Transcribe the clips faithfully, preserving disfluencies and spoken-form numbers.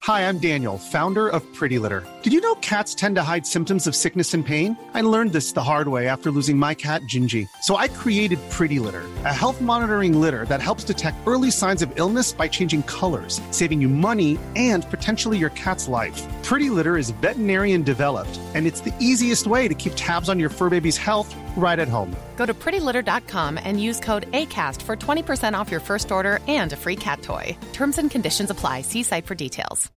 Hi, I'm Daniel, founder of Pretty Litter. Did you know cats tend to hide symptoms of sickness and pain? I learned this the hard way after losing my cat, Gingy. So I created Pretty Litter, a health monitoring litter that helps detect early signs of illness by changing colors, saving you money and potentially your cat's life. Pretty Litter is veterinarian developed, and it's the easiest way to keep tabs on your fur baby's health right at home. Go to pretty litter dot com and use code ACAST for twenty percent off your first order and a free cat toy. Terms and conditions apply. See site for details.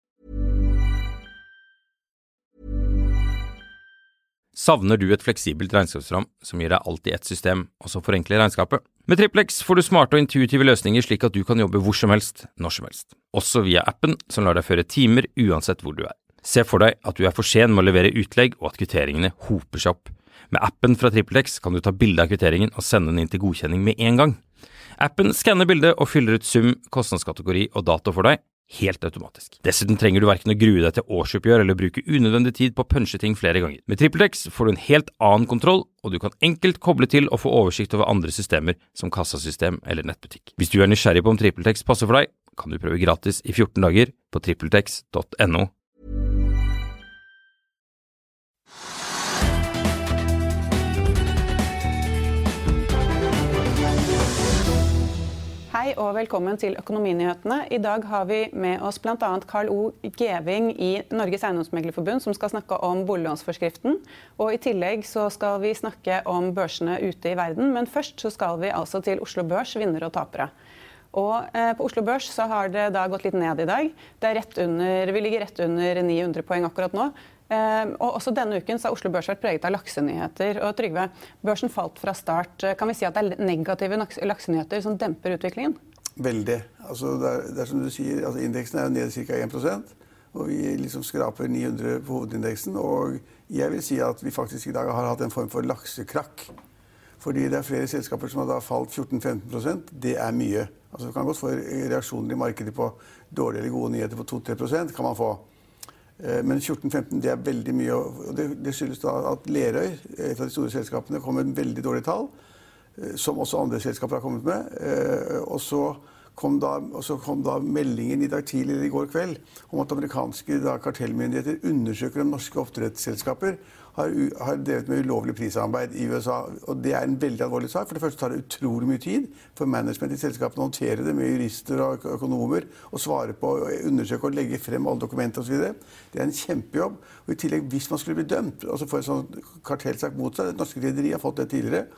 Savner du et fleksibelt regnskapsprogram som gir deg alt i ett system, og som forenkler regnskapet? Med TrippelX får du smarte og intuitive løsninger slik at du kan jobbe hvor som helst, når som helst. Også via appen som lar deg føre timer uansett hvor du er. Se for deg at du er for sen med å levere utlegg og at kvitteringene hoper seg opp. Med appen fra TrippelX kan du ta bilde av kvitteringen og sende den inn til godkjenning med en gang. Appen skanner bildet og fyller ut sum, kostnadskategori og dato for deg, helt automatisk. Dessuten trenger du hverken å grue deg til årsoppgjør eller bruke unødvendig tid på å punche ting flere ganger. Med TrippelX får du en helt annen kontroll, og du kan enkelt koble til og få oversikt over andre systemer som kassasystem eller nettbutikk. Hvis du er nysgjerrig på om TrippelX passer for deg, kan du prøve gratis i fjorten dager på trippeltex punktum no. Hei og velkommen til Økonominyhetene. I dag har vi med oss blant annet Karl O. Geving i Norges Eiendomsmeglerforbund som skal snakke om boliglånsforskriften. Og i tillegg så skal vi snakke om børsene ute i verden, men først så skal vi altså til Oslo Børs, vinnere og tapere. Og eh, på Oslo Børs så har det da gått litt ned i dag. Det er rett under, vi ligger rett under ni hundre poeng akkurat nå. Uh, og også denne uken så har Oslo Børs vært preget av laksenyheter. Og Trygve, børsen falt fra start. Kan vi si at det er negative laksenyheter som demper utviklingen? Veldig. Altså, det, er, det er som du sier, altså indeksen er jo ned ca. en prosent, og vi liksom skraper ni hundre på hovedindeksen. Og jeg vil si at vi faktisk i dag har hatt en form for laksekrakk. Fordi det er flere selskaper som har da falt fjorten til femten prosent. Det er mye. Altså, vi kan godt få reaksjoner i markedet på dårlige eller gode nyheter på to til tre prosent, kan man få. Men fjorten til femten det er veldig mye, og det, det skyldes da at Lerøy, et av de store selskapene, kom med en veldig dårlig tall, som også andre selskaper har kommet med. Og så kom da, og så kom da meldingen i dag tidlig eller i går kveld om at amerikanske da, kartellmyndigheter undersøker om norske oppdrettsselskaper har, har drevet med ulovlig prissamarbeid i U S A. Og det er en veldig alvorlig sak. For det første tar det utrolig mye tid for management i selskapene å håndtere det med jurister og økonomer og svare på, og undersøke og legge frem alle dokumenter og så videre. Det er en kjempejobb. Og i tillegg, hvis man skulle bli dømt, altså få en sånn kartellsak mot seg, det norske rederi har fått det tidligere,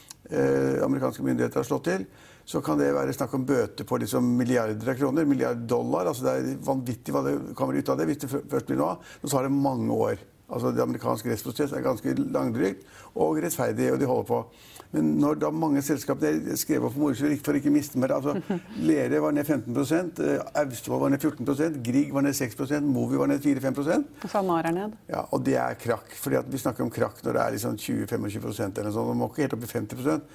eh, amerikanske myndigheter har slått til, så kan det være snakk om bøter på liksom milliarder av kroner, milliarder dollar. Altså det er vanvittig hva det kommer ut av det hvis det først blir noe av. Så tar det mange år. Altså det amerikanske rettsprosess er ganske langdrygt og rettferdig, og de holder på. Men når da mange selskaper skrev opp på moro for ikke miste mer, altså Lerøy var ned femten prosent, Austevoll var ned fjorten prosent, Grieg var ned seks prosent, Movi var ned fire til fem prosent. Og SalMar er ned. Ja, og det er krakk, fordi at vi snakker om krakk når det er liksom tjue til tjuefem prosent eller sånn, og må ikke helt opp i femti prosent.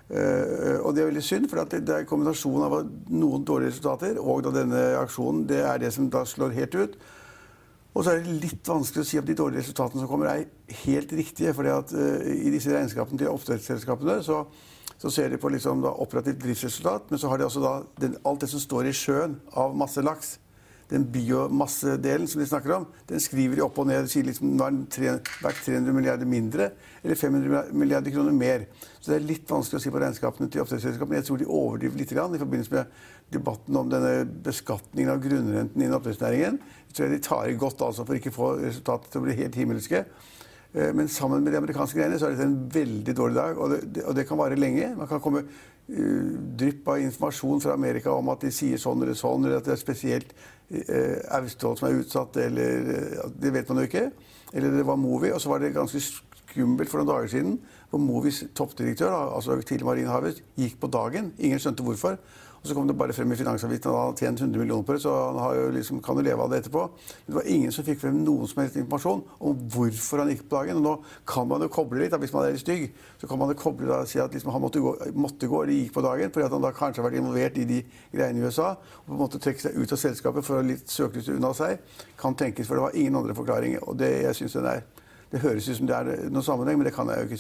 Uh, og det er veldig synd, for at det, det er en kombinasjon av noen dårlige resultater, og da denne aksjonen, det er det som da slår helt ut. Og så er det litt vanskelig å si at de dårlige resultatene som kommer er helt riktige, fordi at uh, i disse regnskapene til oppdrettsselskapene så, så ser de på liksom da operativt driftsresultat, men så har de også da den, alt det som står i sjøen av masse laks. Den biomassedelen som de snakker om, den skriver de opp og ned og sier liksom nå er den tre, verdt tre hundre milliarder mindre eller fem hundre milliarder kroner mer. Så det er litt vanskelig å si på regnskapene til oppdrettsselskapene. Jeg tror de overdriver litt grann i forbindelse med debatten om denne beskatningen av grunnrenten innen oppdrettsnæringen. Jeg tror de tar i godt altså for ikke å få resultatet til å bli helt himmelske. Men sammen med de amerikanske greiene så er det en veldig dårlig dag, og det, og det kan vare lenge. Man kan komme uh, drypp av informasjon fra Amerika om at de sier sånn eller sånn, eller at det er spesielt uh, Austevoll som er utsatt, eller uh, det vet man jo ikke. Eller det var Movi, og så var det ganske skummelt for noen dager siden, hvor Movis toppdirektør, altså til Marine Harvest, gikk på dagen. Ingen skjønte hvorfor. Og så kom det bare frem i Finansavisen at han hadde tjent hundre millioner på det, så han har jo liksom, kan jo leve av det etterpå. Men det var ingen som fikk frem noen som helst informasjon om hvorfor han gikk på dagen. Og nå kan man jo koble litt, da, hvis man er litt stygg, så kan man jo koble da, og si at liksom, han måtte gå, måtte gå eller gikk på dagen, fordi at han da kanskje har vært involvert i de greiene i U S A, og på en måte trekke seg ut av selskapet for å litt søkelys unna seg, kan tenkes, for det var ingen andre forklaringer. Og det, jeg synes det, er, det høres ut som det er noen sammenheng, men det kan jeg jo ikke si.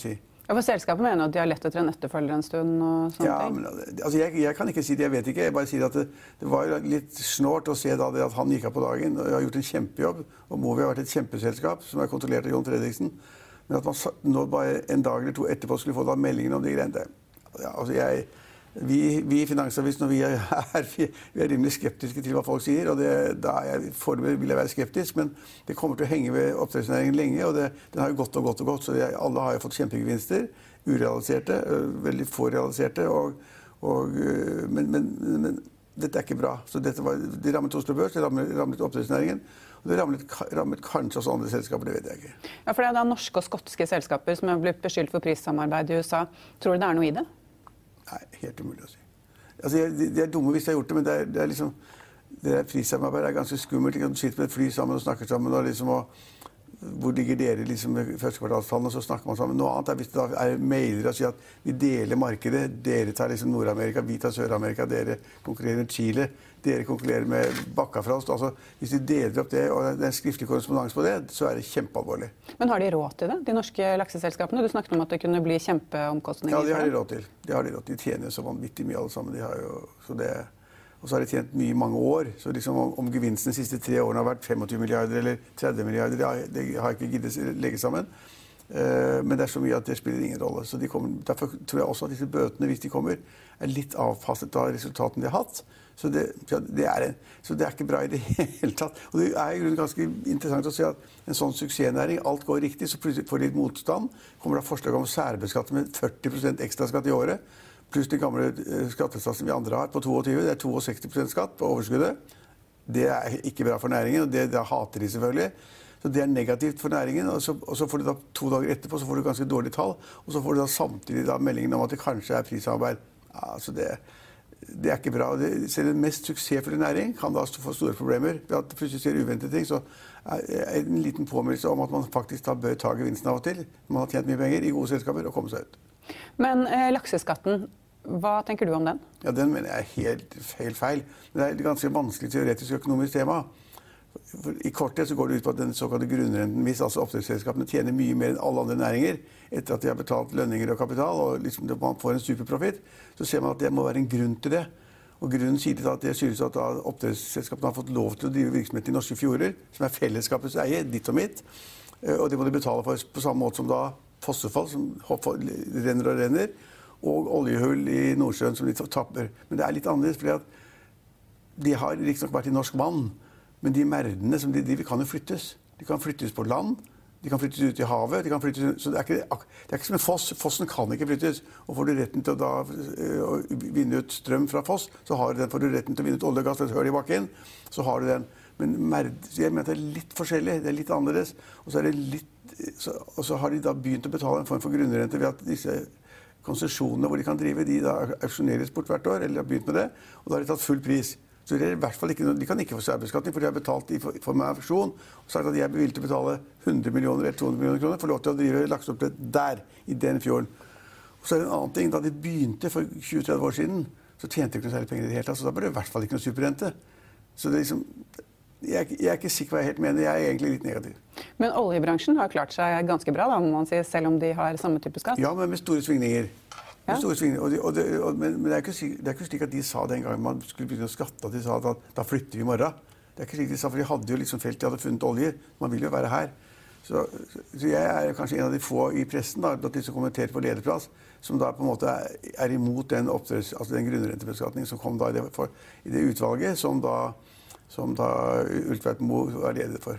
Ja, for selskapet mener at de har lett etter en etterfølger en stund og sånne ja, ting. Men, altså jeg, jeg kan ikke si det, jeg vet ikke. Jeg bare sier at det, det var litt snålt å se da det at han gikk av på dagen og har gjort en kjempejobb. Og Movi har vært et kjempeselskap som er kontrollert av John Fredriksen. Men at man nå bare en dag eller to etterpå skulle få da meldingen om de greiene. Ja, altså jeg, vi, vi i Finansavisen og vi er, vi er rimelig skeptiske til hva folk sier. Og det, da er jeg, foreløpig vil jeg være skeptisk, men det kommer til å henge ved oppdrettsnæringen lenge. Og det, den har jo gått og gått og gått, så jeg, alle har jo fått kjempegevinster. Urealiserte, veldig få realiserte, og, og, men, men, men dette er ikke bra. Så dette var, det rammet Oslo Børs, det rammet, rammet oppdrettsnæringen, og det rammet, rammet kanskje også andre selskaper, det vet jeg ikke. Ja, for det er da norske og skotske selskaper som har blitt beskyldt for prissamarbeid i U S A. Tror du det er noe i det? Nei, helt umulig å si. Altså, de, de er dumme hvis de har gjort det, men det er, det er liksom, det er prissamarbeid er ganske skummelt. De sitter med et fly sammen og snakker sammen, og liksom... Og, hvor ligger dere liksom med første kvartalstallene, og så snakker man sammen. Noe annet er hvis det er mailer og sier at vi deler markedet, dere tar liksom Nord-Amerika, vi tar Sør-Amerika, dere konkurrerer med Chile, dere konkurrerer med Bakkafrost. Altså, hvis de deler opp det, og det er en skriftlig korrespondans på det, så er det kjempealvorlig. Men har de råd til det, de norske lakseselskapene? Du snakket om at det kunne bli kjempeomkostninger. Ja, det har de råd til. Det har de råd til. De tjener så vanvittig mye alle sammen. De har jo, så det... Og så har de tjent mye i mange år. Så liksom om, om gevinsten de siste tre årene har vært femogtyve milliarder eller tretti milliarder, det har, det har jeg ikke giddet å legge sammen. Uh, men det er så mye at det spiller ingen rolle. Så de kommer, derfor tror jeg også at disse bøtene, hvis de kommer, er litt avpasset av resultatene de har hatt. Så det, det, er, en, så det er ikke bra i det hele tatt. Og det er i grunnen ganske interessant å se at en sånn suksessnæring, alt går riktig, så plutselig får de litt motstand. Kommer det forslag om å særbeskatte med førti prosent ekstra skatt i året. Pluss de gamle skattesatsen vi andre har på tjueto, det er sekstito prosent skatt på overskuddet. Det er ikke bra for næringen, og det, det hater de selvfølgelig. Så det er negativt for næringen, og så, og så får du da to dager etterpå, så får du ganske dårlige tall, og så får du da samtidig da meldingen om at det kanskje er prissamarbeid. Altså det, det er ikke bra. Det, selv den mest suksessfulle næring kan da få store problemer. Ved at det plutselig skjer uventede ting, så er en liten påminnelse om at man faktisk da bør ta gevinsten av og til. Man har tjent mye penger i gode selskaper og komme seg ut. Men eh, lakseskatten, hva tenker du om den? Ja, den mener jeg er helt, helt feil. Men det er et ganske vanskelig teoretisk økonomisk tema. For I korthet så går det ut på at den såkalte grunnrenten, hvis altså oppdrettsselskapene tjener mye mer enn alle andre næringer, etter at de har betalt lønninger og kapital, og liksom man får en superprofitt, så ser man at det må være en grunn til det. Og grunnen sier til at det skyldes at oppdrettsselskapene har fått lov til å drive virksomhet i norske fjorder, som er fellesskapets eie, ditt og mitt, og det må de betale for på samme måte som da fossefall, som renner og renner, og oljehull i Nordsjøen som de tapper. Men det er litt annerledes, fordi at de har riktignok vært i norsk vann, men de merdene som de driver kan jo flyttes. De kan flyttes på land, de kan flyttes ut i havet, de kan flyttes, så det er, ikke, det er ikke som en foss. Fossen kan ikke flyttes. Og får du retten til å, da, å vinne ut strøm fra foss, så har du den. Får du retten til å vinne ut olje og gass, et høl i bakken, så har du den. Men merd, jeg mener at det er litt forskjellig, det er litt annerledes. Og så, er det litt, så, og så har de da begynt å betale en form for grunnrente ved at disse konsesjonene hvor de kan drive, de da auksjoneres bort hvert år, eller har begynt med det, og da har de tatt full pris. Så det er i hvert fall ikke, de kan ikke få særbeskatning, for de har betalt i form av auksjon, og sagt at de er bevilget til å betale hundre millioner eller to hundre millioner kroner for lov til å drive lakseoppdrett der, i den fjorden. Og så er det en annen ting, da de begynte for tjue til tretti år siden, så tjente de ikke noe særlig penger i det hele tatt, så da ble det i hvert fall ikke noe superrente. Så det er liksom... Jeg, jeg er ikke sikker hva jeg helt mener, jeg er egentlig litt negativ. Men oljebransjen har klart seg ganske bra, da, må man si, selv om de har samme type skatt? Ja, men med store svingninger. Med ja. store svingninger. Og de, og de, og, men, men det, er ikke, det er ikke slik at de sa det en gang man skulle begynne å skatte, at de sa at da flytter vi i morgen. Det er ikke slik de sa, for de hadde jo liksom felt, de hadde funnet olje. Man vil jo være her. Så, så jeg er kanskje en av de få i pressen, da, at de som kommenterer på lederplass, som da på en måte er, er imot den, oppdretts, altså den grunnrentebeskatningen som kom da i det, for, i det utvalget, som da som da Ultveit Moe var leder for.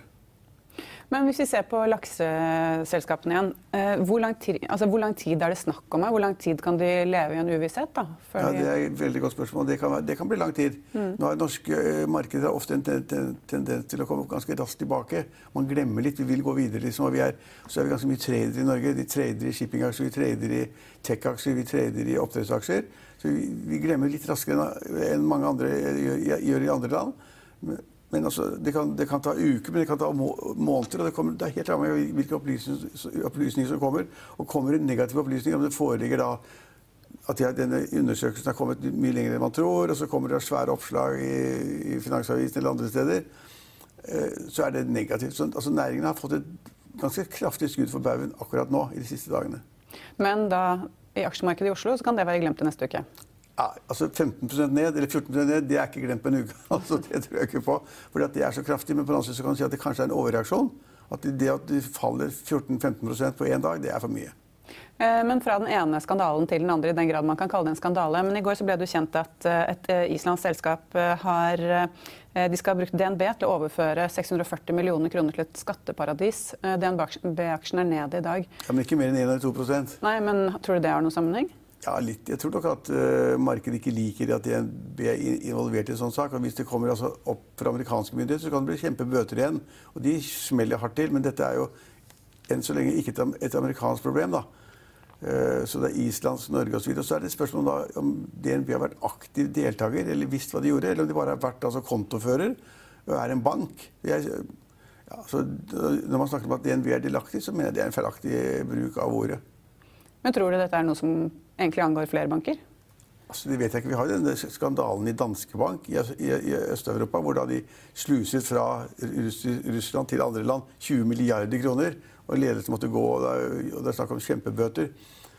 Men hvis vi ser på lakseselskapene igjen, hvor lang tid, altså hvor lang tid er det snakk om her? Hvor lang tid kan de leve i en uvisshet da? Ja, det er et veldig godt spørsmål. Det kan, det kan bli lang tid. Mm. Nå har norske markeder ofte en tendens til å komme ganske raskt tilbake. Man glemmer litt, vi vil gå videre liksom, og vi er, så er vi ganske mye trader i Norge. De trader i shippingaksjer, vi trader i tech-aksjer, vi trader i oppdrettsaksjer. Så vi, vi glemmer litt raskere enn mange andre gjør, gjør i andre land. Men altså, det kan, det kan ta uker, men det kan ta må, måneder, og det, kommer, det er helt avhengig av hvilke opplysninger, opplysninger som kommer. Og kommer det negative opplysninger, om det foreligger da at de, denne undersøkelsen har kommet mye lenger enn man tror, og så kommer det svære oppslag i, i Finansavisen eller andre steder, eh, så er det negativt. Så, altså, næringen har fått et ganske kraftig skudd for baugen akkurat nå, i de siste dagene. Men da i aksjemarkedet i Oslo så kan det være glemt til neste uke. Ja, altså femten prosent ned eller fjorten prosent ned, det er ikke glemt på en uke. Altså, det tror jeg ikke på, fordi at det er så kraftig. Men på den andre siden så kan du si at det kanskje er en overreaksjon. At det at det faller fjorten til femten prosent på en dag, det er for mye. Men fra den ene skandalen til den andre, i den grad man kan kalle det en skandale. Men i går så ble det jo kjent at et islandsk selskap har, de skal ha brukt D N B til å overføre seks hundre og førti millioner kroner til et skatteparadis. D N B-aksjen er ned i dag. Ja, men ikke mer enn en eller to prosent. Nei, men tror du det har noen sammenheng? Ja, litt. Jeg tror nok at uh, markedet ikke liker at D N B er involvert i en sånn sak. Og hvis det kommer altså, opp fra amerikanske myndigheter, så kan det bli kjempebøter igjen. Og de smeller hardt til, men dette er jo enn så lenge ikke et, et amerikansk problem, da. Så det er Islands, Norge og så videre. Så er det spørsmål da, om D N B har vært aktiv deltaker, eller visst hva de gjorde, eller om de bare har vært altså, kontofører og er en bank. Jeg, ja, så når man snakker om at D N B er delaktig, så mener jeg det er en feilaktig bruk av ordet. Men tror du dette er noe som egentlig angår flere banker? Altså, det vet jeg ikke. Vi har jo denne skandalen i Danske Bank i, i, i Øst-Europa, hvor da de sluset fra Russ, Russland til andre land tjue milliarder kroner, og ledelsen måtte gå, og det er snakk om kjempebøter.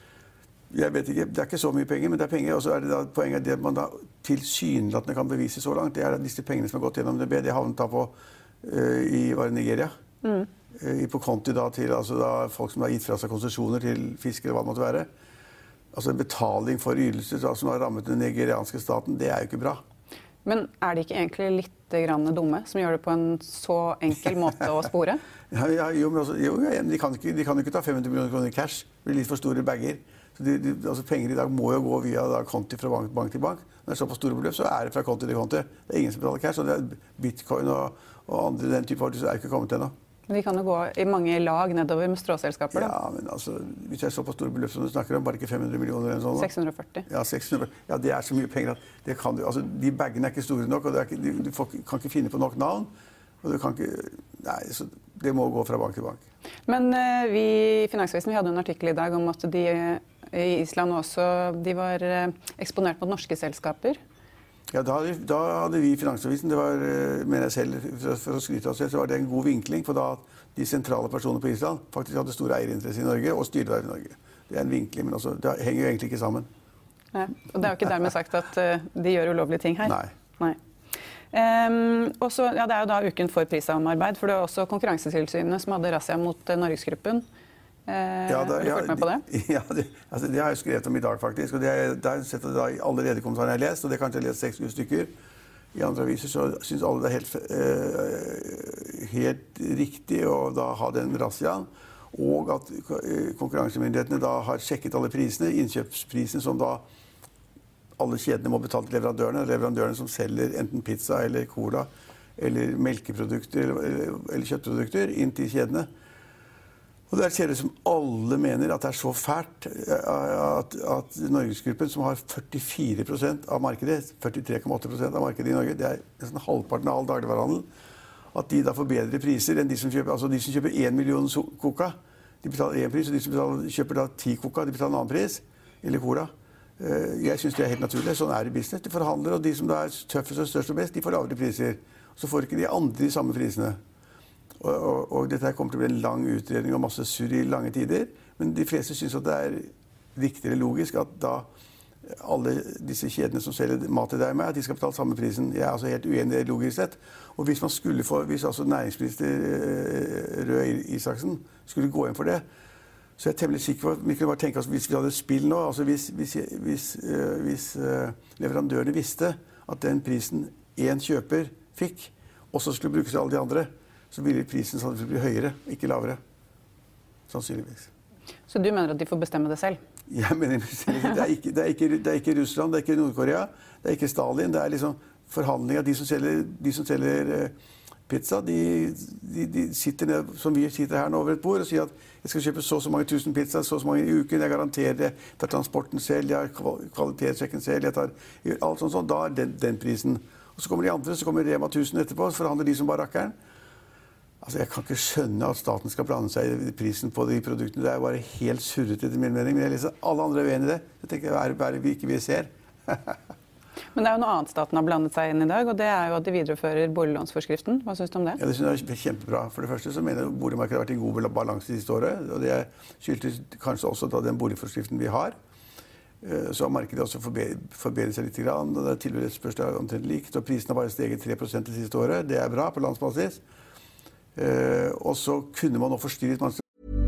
Jeg vet ikke, det er ikke så mye penger, men det er penger, og så er det da poenget det at man da tilsynelatende kan bevise så langt, det er at disse pengene som har gått gjennom D B, det havnet da på uh, i var det Nigeria. Mm. Uh, på konti da til altså da, folk som har gitt fra seg konsesjoner til fisk eller hva det måtte være. Altså en betaling for ydelser da, som har rammet den nigerianske staten, det er jo ikke bra. Men er de ikke egentlig litt grann dumme, som gjør det på en så enkel måte å spore? ja, ja, jo, men altså, jo, de kan ikke, de kan ikke ta fem hundre millioner kroner i cash. Det blir litt for store bagger. Så de, de, altså, penger i dag må jo gå via da, konti fra bank, bank til bank. Når det er så på store beløp, så er det fra konti til konti. Det er ingen som betaler cash, og det er bitcoin og, og andre den type varer som er ikke kommet ennå. Men de kan jo gå i mange lag nedover med stråselskaper, da? Ja, men altså, hvis det er så på store beløp som du snakker om, bare ikke fem hundre millioner eller sånn. seks hundre og førti. Ja, seks hundre. Ja, det er så mye penger at det kan du, altså, de baggene er ikke store nok, og det er ikke, du, du får, kan ikke finne på nok navn. Og du kan ikke, nei, så det må gå fra bank til bank. Men uh, vi i Finansavisen vi hadde en artikkel i dag om at de i Island også de var uh, eksponert mot norske selskaper. Ja, da hadde, da hadde vi i Finansavisen, det var, mener jeg selv, for, for å skryte av oss selv, så var det en god vinkling, for da de sentrale personer på Island faktisk hadde store eierinteresser i Norge, og styret i Norge. Det er en vinkling, men også, det henger jo egentlig ikke sammen. Ja, og det er jo ikke dermed sagt at uh, de gjør ulovlige ting her. Nei. Nei. Um, også, ja, det er jo da uken for prissamarbeid, for det er også Konkurransetilsynet som hadde razzia mot uh, Norgesgruppen. Uh, ja, da, har du ja, fulgt med på det? Ja, det, altså, det har jeg skrevet om i dag, faktisk. Og det har jeg sett det da i alle lederkommentarene jeg har lest, og det har kanskje jeg lest seks stykker. I andre aviser så synes alle det er helt, uh, helt riktig å da ha den razziaen. Og at konkurransemyndighetene da har sjekket alle prisene, innkjøpsprisene som da alle kjedene må betale til leverandørene, leverandørene som selger enten pizza eller cola eller melkeprodukter eller, eller, eller kjøttprodukter inn til kjedene. Og der ser det som alle mener at det er så fælt at, at Norgesgruppen, som har førtifire prosent av markedet, førtitre komma åtte prosent av markedet i Norge, det er nesten halvparten av all dagligvarehandel, at de da får bedre priser enn de som kjøper, altså de som kjøper én million coca, de betaler én pris, og de som betaler, kjøper da ti coca, de betaler en annen pris, eller cola. Jeg synes det er helt naturlig, sånn er det i business. De forhandler, og de som da er tøffest og størst og best, de får lavere priser. Så får ikke de andre de samme prisene. Og, og, og dette her kommer til å bli en lang utredning og masse surr i lange tider, men de fleste synes at det er riktig eller logisk at da alle disse kjedene som selger mat til deg med, at de skal betale samme prisen. Jeg er altså helt uenig logisk sett. Og hvis man skulle få, hvis altså næringsminister Røe Isaksen skulle gå inn for det, så jeg er temmelig sikker på at vi kunne bare tenke oss hvis vi hadde spill nå, altså hvis, hvis, hvis, uh, hvis uh, leverandørene visste at den prisen en kjøper fikk, også skulle brukes til alle de andre, så ville prisen sannsynligvis bli høyere, ikke lavere. Sannsynligvis. Så du mener at de får bestemme det selv? Jeg mener det er ikke, det er ikke, det er ikke Russland, det er ikke Nord-Korea, det er ikke Stalin, det er liksom forhandlinger. De som selger, de som selger uh, pizza, de, de, de sitter ned, som vi sitter her nå over et bord og sier at jeg skal kjøpe så og så mange tusen pizza, så og så mange i uken, jeg garanterer det, jeg tar transporten selv, jeg har kvalitetssjekken selv, jeg tar alt sånt sånt, da er den, den prisen. Og så kommer de andre, så kommer Rema tusen etterpå, så forhandler de som bare rakkeren. Altså, jeg kan ikke skjønne at staten skal blande seg i prisen på de produktene. Det er bare helt surret etter min mening, men jeg leser alle andre er uenige i det. Jeg tenker, hva er det vi ikke vi ser? Men det er jo noe annet staten har blandet seg inn i dag, og det er jo at de viderefører boliglånsforskriften. Hva synes du om det? Ja, det synes jeg er kjempebra. For det første så mener jeg at boligmarkedet har vært i god balanse de siste året, og det skyldes kanskje også da den boligforskriften vi har. Så har markedet også forbedret seg litt, og det er tilbudet etterspørsel omtrent likt, og prisen har bare steget tre prosent det siste året. Det er bra på landsbasis. Og så kunne man nå forstyrret man.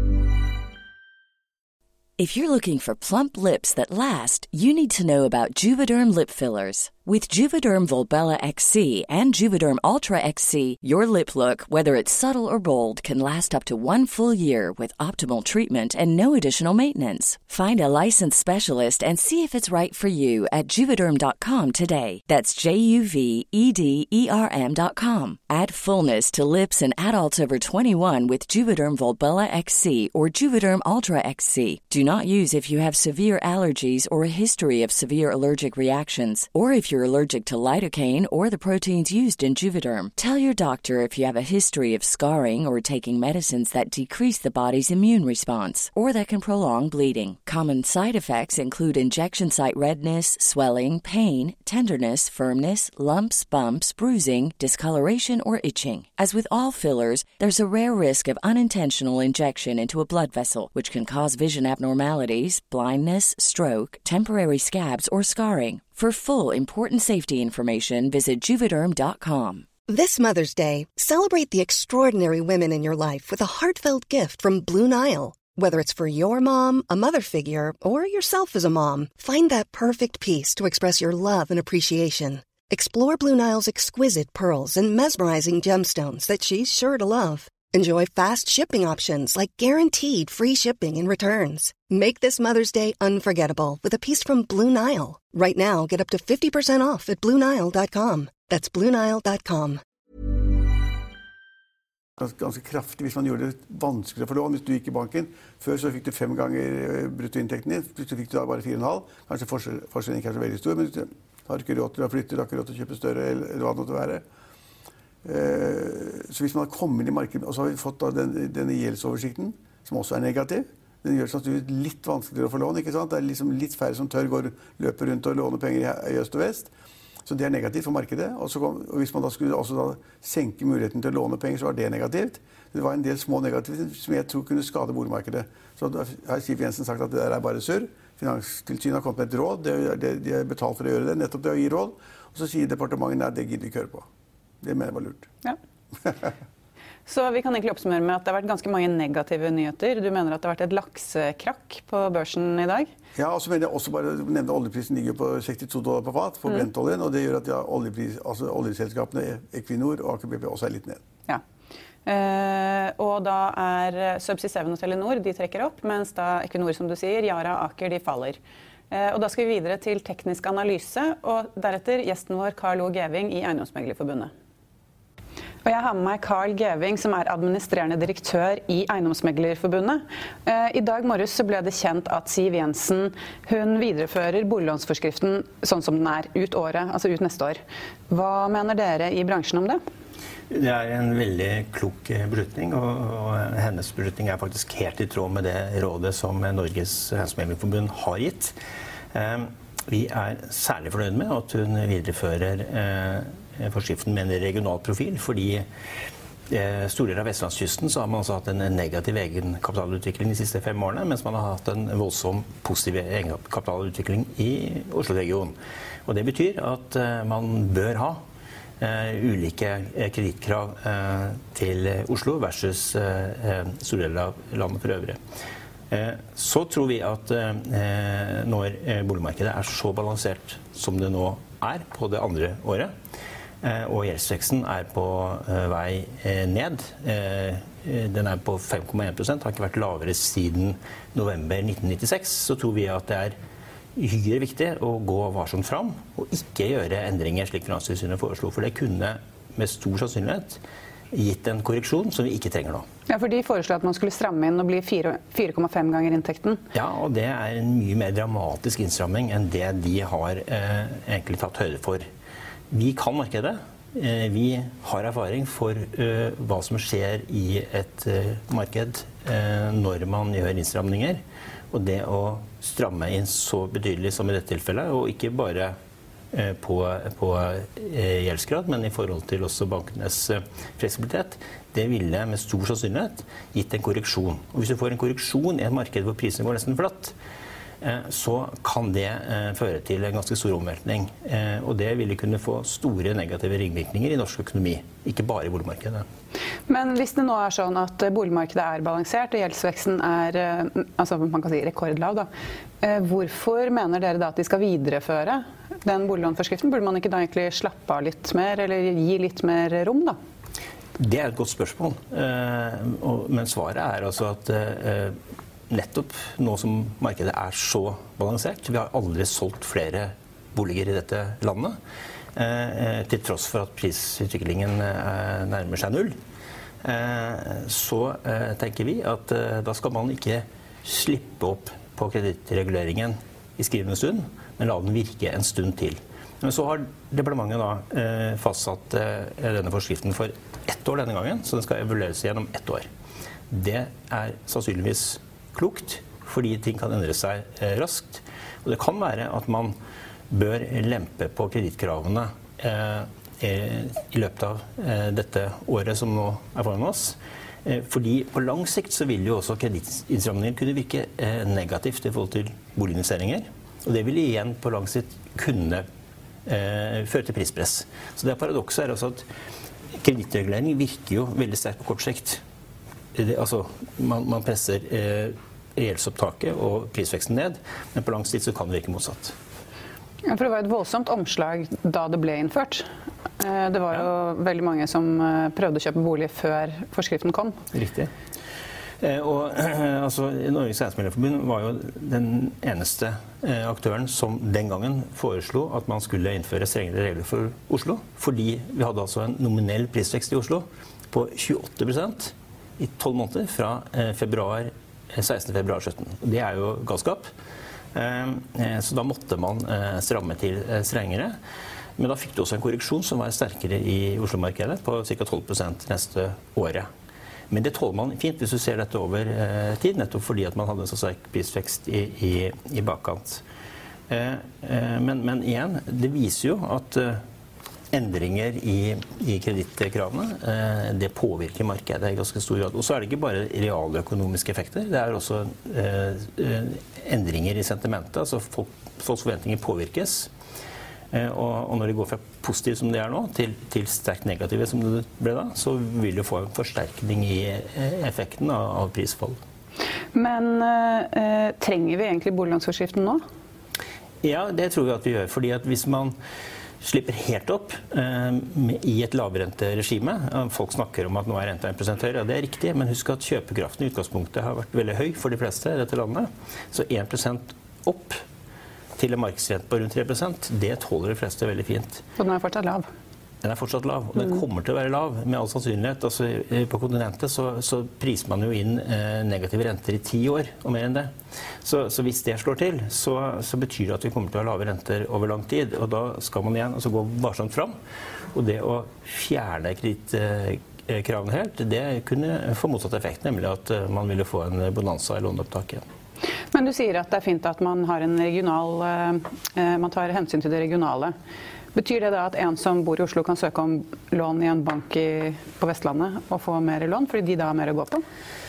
If you're looking for plump lips that last, you need to know about Juvederm lip fillers. With Juvederm Volbella X C and Juvederm Ultra X C, your lip look, whether it's subtle or bold, can last up to one full year with optimal treatment and no additional maintenance. Find a licensed specialist and see if it's right for you at Juvederm dot com today. That's J U V E D E R M dot com. Add fullness to lips in adults over twenty-one with Juvederm Volbella X C or Juvederm Ultra X C. Do not use if you have severe allergies or a history of severe allergic reactions, or if you're allergic to lidocaine or the proteins used in Juvederm. Tell your doctor if you have a history of scarring or taking medicines that decrease the body's immune response or that can prolong bleeding. Common side effects include injection site redness, swelling, pain, tenderness, firmness, lumps, bumps, bruising, discoloration, or itching. As with all fillers, there's a rare risk of unintentional injection into a blood vessel, which can cause vision abnormalities, blindness, stroke, temporary scabs, or scarring. For full important safety information, visit Juvederm dot com. This Mother's Day, celebrate the extraordinary women in your life with a heartfelt gift from Blue Nile. Whether it's for your mom, a mother figure, or yourself as a mom, find that perfect piece to express your love and appreciation. Explore Blue Nile's exquisite pearls and mesmerizing gemstones that she's sure to love. Enjoy fast shipping options like guaranteed free shipping and returns. Make this Mother's Day unforgettable with a piece from Blue Nile. Right now, get up to fifty percent off at Blue Nile dot com. That's Blue Nile dot com. Ganske kraftig hvis man gjorde det vanskeligere for lån. Hvis du gikk i banken, før så fikk du fem ganger bruttoinntekten din, plutselig fikk du da bare fire og en halv. Kanskje forskjell, forskjellen ikke er så veldig stor, men du har ikke råd til å flytte, du har ikke råd til å kjøpe større, eller, eller hva det måtte være. Så hvis man har kommet inn i markedet, og så har vi fått da den, denne gjeldsoversikten, som også er negativ, den gjør sånn at det er litt vanskeligere å få lån, ikke sant? Det er liksom litt færre som tør gå løpe rundt og låne penger i øst og vest. Så det er negativt for markedet. Og, så kom, og hvis man da skulle også da senke muligheten til å låne penger, så var det negativt. Det var en del små negative som jeg tror kunne skade boligmarkedet. Så har Siv Jensen sagt at det der er bare surr. Finanstilsynet har kommet med et råd, det, det, de har betalt for å gjøre det, nettopp det å gi råd. Og så sier departementet, nei, det gidder vi ikke høre på. Det mener jeg var lurt. Ja. Så vi kan egentlig oppsummere med at det har vært ganske mange negative nyheter. Du mener at det har vært et laksekrakk på børsen i dag? Ja, og så mener jeg også bare nevne oljeprisen ligger på sekstito dollar på fat for mm. Brent-oljen, og det gjør at ja, oljepris, altså oljeselskapene Equinor og Aker B P også er litt ned. Ja. Eh, og da er Subsea Seven og Telenor, de trekker opp, mens da Equinor, som du sier, Yara og Aker, de faller. Eh, og da skal vi videre til teknisk analyse, og deretter gjesten vår Carl O. Geving i Eiendomsmeglerforbundet. Og jeg har med meg Carl Geving, som er administrerende direktør i Eiendomsmeglerforbundet. I dag morges så ble det kjent at Siv Jensen hun viderefører boliglånsforskriften sånn som den er ut året, altså ut neste år. Hva mener dere i bransjen om det? Det er en veldig klok beslutning, og hennes beslutning er faktisk helt i tråd med det rådet som Norges Eiendomsmeglerforbund har gitt. Vi er særlig fornøyd med at hun viderefører forskriften med en regional profil, fordi eh, store deler av Vestlandskysten så har man altså hatt en negativ egenkapitalutvikling de siste fem årene, mens man har hatt en voldsom positiv egenkapitalutvikling i Oslo-regionen. Og det betyr at eh, man bør ha eh, ulike eh, kredittkrav eh, til Oslo versus eh, store deler av landet for øvrig. Eh, så tror vi at eh, når boligmarkedet er så balansert som det nå er på det andre året, og gjeldsveksten er på vei ned. Den er på fem komma én prosent, har ikke vært lavere siden november nitten nittiseks. Så tror vi at det er uhyre viktig å gå varsomt fram og ikke gjøre endringer slik Finanstilsynet foreslo, for det kunne med stor sannsynlighet gitt en korreksjon som vi ikke trenger nå. Ja, for de foreslo at man skulle stramme inn og bli fire komma fem ganger inntekten. Ja, og det er en mye mer dramatisk innstramming enn det de har eh, egentlig tatt høyde for. Vi kan markedet. Vi har erfaring for uh, hva som skjer i et uh, marked uh, når man gjør innstramninger. Og det å stramme inn så betydelig som i dette tilfellet, og ikke bare på, på gjeldsgrad, men i forhold til også bankenes fleksibilitet, det ville med stor sannsynlighet gitt en korreksjon. Og hvis du får en korreksjon i et marked hvor prisene går nesten flatt, så kan det føre til en ganske stor omveltning. Og det ville kunne få store negative ringvirkninger i norsk økonomi, ikke bare i boligmarkedet. Men hvis det nå er sånn at boligmarkedet er balansert og gjeldsveksten er altså man kan si rekordlav, da, hvorfor mener dere da at de skal videreføre den boliglånforskriften? Burde man ikke da egentlig slappe av litt mer, eller gi litt mer rom, da? Det er et godt spørsmål, men svaret er altså at nettopp nå som markedet er så balansert, vi har aldri solgt flere boliger i dette landet, til tross for at prisutviklingen nærmer seg null, så tenker vi at da skal man ikke slippe opp på kredittreguleringen i skrivende stund, men la den virke en stund til. Men så har departementet da fastsatt denne forskriften for ett år denne gangen, så den skal evalueres gjennom ett år. Det er sannsynligvis klokt, fordi ting kan endre seg eh, raskt. Og det kan være at man bør lempe på kredittkravene eh, i løpet av eh, dette året som nå er foran oss. Eh, fordi på lang sikt så vil jo også kredittinnstramninger kunne virke eh, negativt i forhold til boliginvesteringer. Og det vil igjen på lang sikt kunne eh, føre til prispress. Så det paradokset er også at kredittregulering virker jo veldig sterkt på kort sikt. Det, altså, man, man presser eh, gjeldsopptaket og prisveksten ned, men på lang sikt så kan det virke motsatt. Ja, for det var et voldsomt omslag da det ble innført. Eh, det var jo ja. veldig mange som eh, prøvde å kjøpe bolig før forskriften kom. Riktig. Eh, og eh, altså, Norges Eiendomsmeglerforbund var jo den eneste eh, aktøren som den gangen foreslo at man skulle innføre strengere regler for Oslo, fordi vi hadde altså en nominell prisvekst i Oslo på tjueåtte prosent i tolv måneder fra eh, februar, sekstende februar sytten. Det er jo galskap. Eh, så da måtte man eh, stramme til eh, strengere. Men da fikk du også en korreksjon som var sterkere i Oslo-markedet på ca. tolv prosent neste året. Men det tåler man fint hvis du ser dette over eh, tid, nettopp fordi at man hadde en så sterk prisvekst i, i, i bakkant. Eh, eh, men, men igjen, det viser jo at eh, endringer i, i kredittkravene, eh, det påvirker markedet i ganske stor grad. Og så er det ikke bare realøkonomiske effekter, det er også eh, endringer i sentimentet, altså folk, folks forventninger påvirkes. Eh, og, og når det går fra positivt som det er nå, til, til sterkt negative som det ble da, så vil det få en forsterkning i eh, effekten av, av prisfall. Men eh, trenger vi egentlig boliglånsforskriften nå? Ja, det tror vi at vi gjør, fordi at hvis man slipper helt opp eh, i et lavrenteregime. Folk snakker om at nå er renta en prosent høyere, og det er riktig, men husk at kjøpekraften i utgangspunktet har vært veldig høy for de fleste i dette landet. Så en prosent opp til en markedsrente på rundt tre prosent, det tåler de fleste veldig fint. Og den er fortsatt lav? Den er fortsatt lav, og den kommer til å være lav med all sannsynlighet. Altså, på kontinentet så, så priser man jo inn eh, negative renter i ti år, og mer enn det. Så, så hvis det slår til, så, så betyr det at vi kommer til å ha lave renter over lang tid. Og da skal man igjen altså, gå varsomt fram. Og det å fjerne kredittkravene helt, det kunne få motsatt effekt, nemlig at man ville få en bonanza i låneopptaket. Men du sier at det er fint at man har en regional, eh, man tar hensyn til det regionale. Betyr det da at en som bor i Oslo kan søke om lån i en bank i, på Vestlandet og få mer lån, fordi de da har mer å gå på?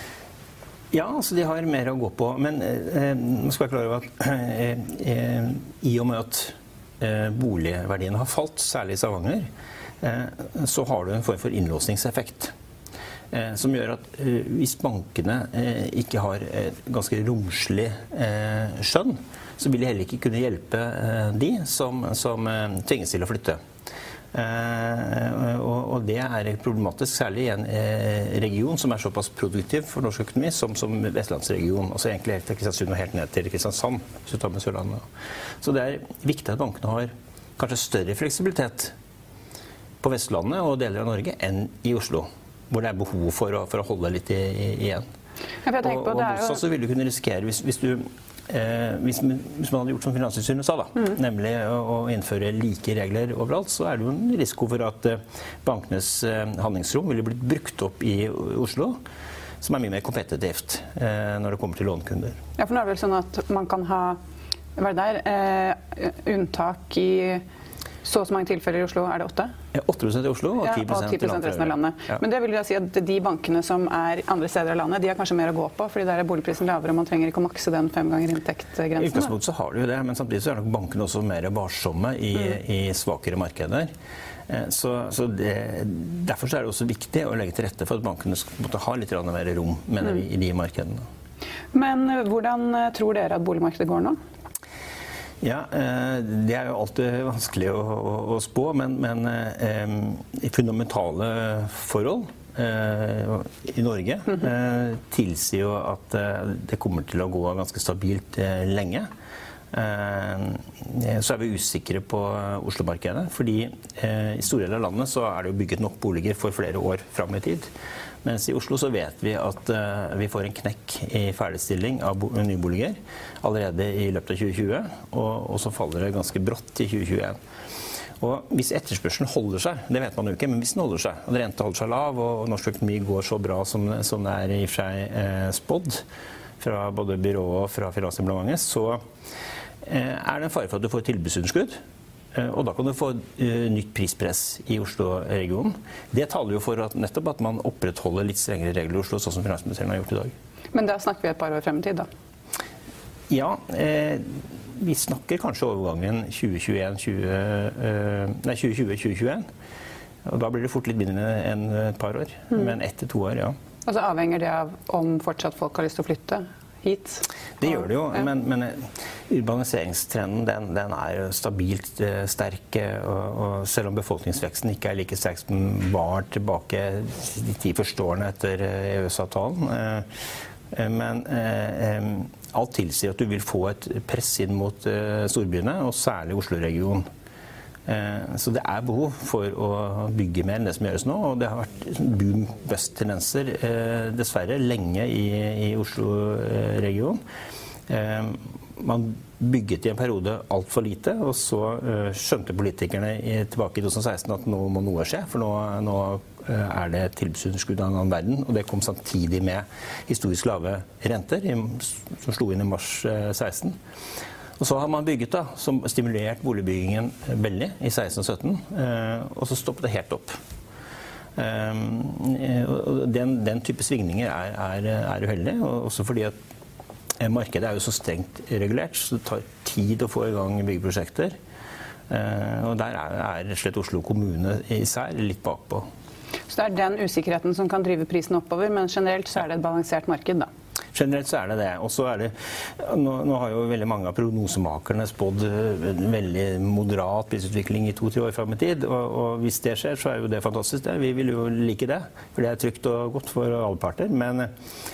Ja, altså de har mer å gå på, men eh, man skal være klar over at eh, eh, i og med at eh, boligverdiene har falt, særlig i Stavanger, eh, så har du en form for innlåsningseffekt. Eh, som gjør at eh, hvis bankene eh, ikke har et ganske romslig eh, skjønn, så vil de heller ikke kunne hjelpe eh, de som, som eh, tvinges til å flytte. Eh, og, og det er problematisk, særlig i en eh, region som er såpass produktiv for norsk økonomi som, som Vestlandsregionen, altså egentlig helt til Kristiansund og helt ned til Kristiansand, hvis du tar med Sørlandet. Så det er viktig at bankene har kanskje større fleksibilitet på Vestlandet og deler av Norge enn i Oslo, hvor det er behov for å, for å holde litt i, i, igjen. Ja, og og motsatt så vil du kunne risikere, hvis, hvis du Eh, hvis, hvis man hadde gjort som Finanstilsynet sa, da, mm. nemlig å, å innføre like regler overalt, så er det jo en risiko for at eh, bankenes eh, handlingsrom ville blitt brukt opp i Oslo, som er mye mer kompetitivt eh, når det kommer til lånekunder. Ja, for nå er det vel sånn at man kan ha hva er det der, eh, unntak i Så så mange tilfeller i Oslo, er det åtte? åtte prosent i Oslo og ti prosent, ja, og ti prosent i resten av landet. Ja. Men det vil da si at de bankene som er andre steder av landet, de har kanskje mer å gå på, fordi der er boligprisen lavere, og man trenger ikke å makse den fem ganger inntekt-grensen. I utgangspunktet så har du jo det, men samtidig så er nok bankene også mer varsomme i, mm. i svakere markeder. Så, så det, derfor så er det også viktig å legge til rette for at bankene måtte ha litt mer rom, mener vi, i de markedene. Men hvordan tror dere at boligmarkedet går nå? Ja, det er jo alltid vanskelig å, å, å spå, men, men eh, i fundamentale forhold eh, i Norge eh, tilsier jo at eh, det kommer til å gå ganske stabilt eh, lenge. Eh, så er vi usikre på Oslo-markedet, fordi eh, i store deler av landet så er det jo bygget nok boliger for flere år frem i tid. Mens i Oslo så vet vi at uh, vi får en knekk i ferdigstilling av nyboliger allerede i løpet av tjue tjue, og, og så faller det ganske brått i tjue tjueen. Og hvis etterspørselen holder seg, det vet man jo ikke, men hvis den holder seg, og renta holder seg lav, og norsk økonomi går så bra som, som det er i og for seg eh, spådd fra både byrået og fra Finansdepartementet, så eh, er det en fare for at du får tilbudsunderskudd. Og da kan du få uh, nytt prispress i Oslo-regionen. Det taler jo for at nettopp at man opprettholder litt strengere regler i Oslo, sånn som finansministeren har gjort i dag. Men da snakker vi et par år frem i tid, da? Ja, eh, vi snakker kanskje overgangen tjue tjueen, tjue, uh, nei, tjue tjue tjue tjueen. Og da blir det fort litt mindre enn et par år, mm. men ett til to år, ja. Og så avhenger det av om fortsatt folk har lyst til å flytte hit? Det gjør det jo, ja. men, men urbaniseringstrenden den, den er stabilt uh, sterk, og, og selv om befolkningsveksten ikke er like sterk som den var tilbake de ti første årene etter E U S-avtalen. Uh, men uh, um, alt tilsier at du vil få et press inn mot uh, storbyene, og særlig Oslo-regionen. Uh, så det er behov for å bygge mer enn det som gjøres nå, og det har vært boom-bust-tendenser uh, dessverre lenge i, i Oslo-regionen. Uh, man bygget i en periode alt for lite, og så uh, skjønte politikerne i, tilbake i to tusen og seksten at nå må noe skje, for nå, nå uh, er det tilbudsunderskudd av en annen verden, og det kom samtidig med historisk lave renter, i, som slo inn i mars uh, seksten. Og så har man bygget da, som stimulert boligbyggingen veldig i seksten og sytten, uh, og så stoppet det helt opp. Um, den, den type svingninger er, er, er uheldig, og også fordi at markedet er jo så strengt regulert, så det tar tid å få i gang byggeprosjekter. Og der er, er rett og slett Oslo kommune især litt bakpå. Så det er den usikkerheten som kan drive prisen oppover, men generelt så er det et balansert marked, da? Generelt så er det det. Og så er det, nå, nå har jo veldig mange av prognosemakerne spådd en veldig moderat prisutvikling i to-tre år frem i tid, og, og hvis det skjer, så er jo det fantastisk. Det. Vi vil jo like det, for det er trygt og godt for alle parter, men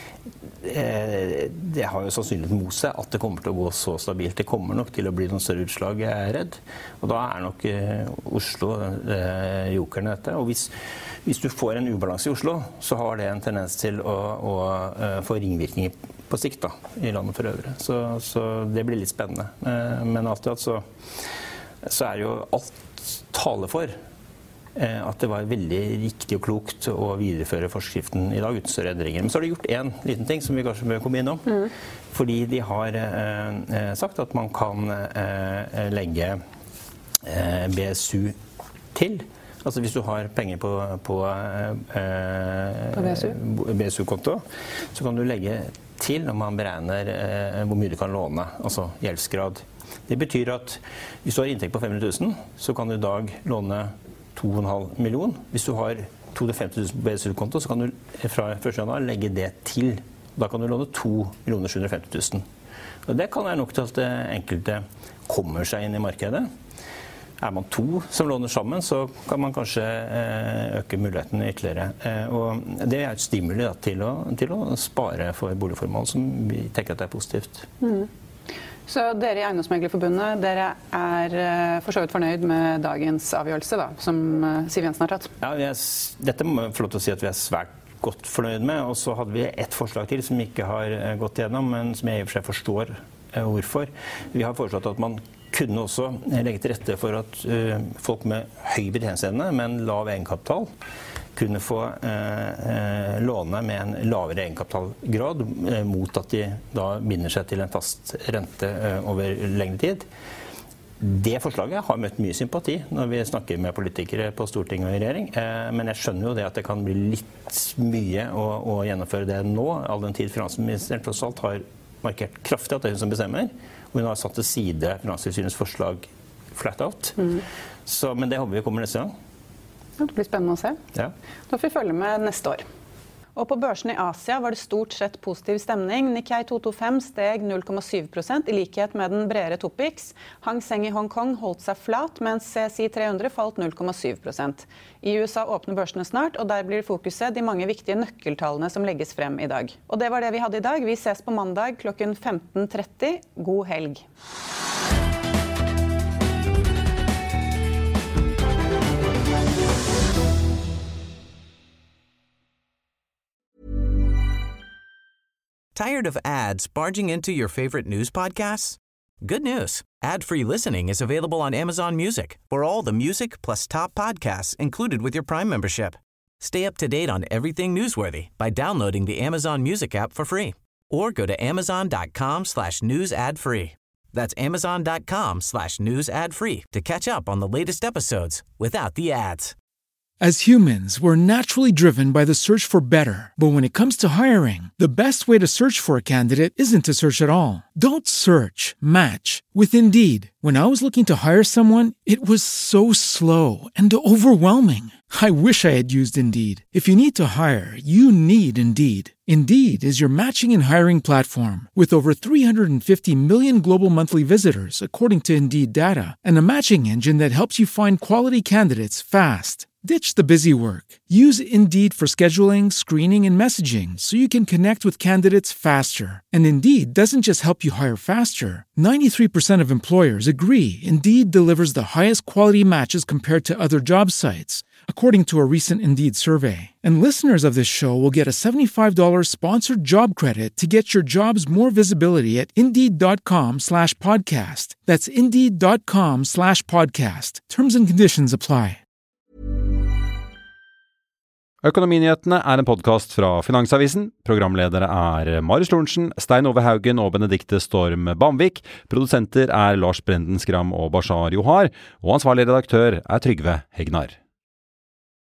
det har jo sannsynligvis mot seg at det kommer til å gå så stabilt. Det kommer nok til å bli noen større utslag, jeg er redd. Og da er nok Oslo eh, jokeren dette. Og hvis, hvis du får en ubalanse i Oslo, så har det en tendens til å, å uh, få ringvirkninger på sikt da, i landet for øvrig. Så, så det blir litt spennende. Uh, men alt i alt så, så er jo alt tale for at det var veldig riktig og klokt å videreføre forskriften i dag uten større endringer. Men så har de gjort en liten ting som vi kanskje bør komme innom. Mm. Fordi de har eh, sagt at man kan eh, legge eh, B S U til. Altså hvis du har penger på, på, eh, på B S U-konto, så kan du legge til når man beregner eh, hvor mye du kan låne, altså gjeldsgrad. Det betyr at hvis du har inntekt på fem hundre tusen, så kan du i dag låne to komma fem million. Hvis du har to hundre og femti tusen på B S U-konto, så kan du fra første januar legge det til. Da kan du låne to millioner sju hundre og femti tusen. Og det kan være nok til at det enkelte kommer seg inn i markedet. Er man to som låner sammen, så kan man kanskje øke muligheten ytterligere. Og det er et stimuli da, til, å, til å spare for boligformål, som vi tenker at det er positivt. Mm. Så dere i Eiendomsmeglerforbundet, dere er for så vidt fornøyd med dagens avgjørelse da, som Siv Jensen har tatt? Ja, er, dette må jeg få lov til å si at vi er svært godt fornøyd med, og så hadde vi ett forslag til som ikke har gått gjennom, men som jeg i og for seg forstår hvorfor. Vi har foreslått at man kunne også legge til rette for at uh, folk med høy betjeningsevne, men lav egenkapital, kunne få eh, låne med en lavere egenkapitalgrad eh, mot at de da binder seg til en fast rente eh, over lengre tid. Det forslaget har møtt mye sympati når vi snakker med politikere på Stortinget og i regjering. Men jeg skjønner jo det at det kan bli litt mye å, å gjennomføre det nå, all den tid finansministeren tross alt har markert kraftig at det er hun som bestemmer, og hun har satt til side Finanstilsynets forslag flat out. Mm. Så, men det håper vi kommer neste gang. Det blir spennende å se. Ja. Da får vi følge med neste år. Og på børsen i Asia var det stort sett positiv stemning. Nikkei to to fem steg null komma syv prosent, i likhet med den bredere Topix. Hang Seng i Hongkong holdt seg flat, mens C S I tre hundre falt null komma syv prosent. I U S A åpner børsene snart, og der blir fokuset de mange viktige nøkkeltallene som legges frem i dag. Og det var det vi hadde i dag. Vi ses på mandag klokken femten tretti. God helg! Tired of ads barging into your favorite news podcasts? Good news. Ad-free listening is available on Amazon Music for all the music plus top podcasts included with your Prime membership. Stay up to date on everything newsworthy by downloading the Amazon Music app for free or go to amazon.com slash news ad free. That's amazon.com slash news ad free to catch up on the latest episodes without the ads. As humans, we're naturally driven by the search for better. But when it comes to hiring, the best way to search for a candidate isn't to search at all. Don't search, match with Indeed. When I was looking to hire someone, it was so slow and overwhelming. I wish I had used Indeed. If you need to hire, you need Indeed. Indeed is your matching and hiring platform with over three hundred fifty million global monthly visitors, according to Indeed data, and a matching engine that helps you find quality candidates fast. Ditch the busy work. Use Indeed for scheduling, screening, and messaging so you can connect with candidates faster. And Indeed doesn't just help you hire faster. ninety-three percent of employers agree Indeed delivers the highest quality matches compared to other job sites, according to a recent Indeed survey. And listeners of this show will get a seventy-five dollars sponsored job credit to get your jobs more visibility at Indeed.com slash podcast. That's Indeed.com slash podcast. Terms and conditions apply. Økonominyhetene er en podcast fra Finansavisen. Programledere er Marius Lorentzen, Stein Ove Haugen og Benedikte Storm Bamvik. Produsenter er Lars Brenden Skram og Bashar Johar. Og ansvarlig redaktør er Trygve Hegnar.